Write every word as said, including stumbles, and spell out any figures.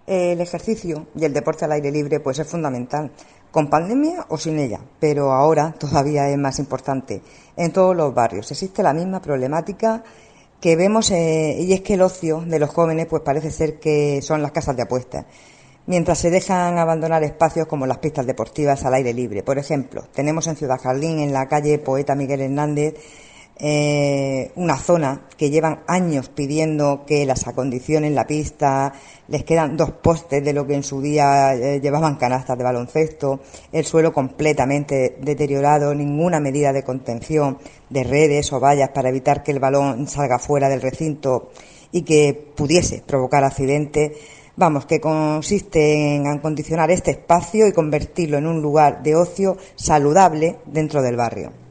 El ejercicio y el deporte al aire libre pues es fundamental, con pandemia o sin ella, pero ahora todavía es más importante. En todos los barrios existe la misma problemática que vemos eh, y es que el ocio de los jóvenes pues parece ser que son las casas de apuestas, mientras se dejan abandonar espacios como las pistas deportivas al aire libre. Por ejemplo, tenemos en Ciudad Jardín, en la calle Poeta Miguel Hernández, eh, una zona que llevan años pidiendo que las acondicionen la pista, les quedan dos postes de lo que en su día eh, llevaban canastas de baloncesto, el suelo completamente deteriorado, ninguna medida de contención de redes o vallas para evitar que el balón salga fuera del recinto y que pudiese provocar accidentes. Vamos, que consiste en acondicionar este espacio y convertirlo en un lugar de ocio saludable dentro del barrio.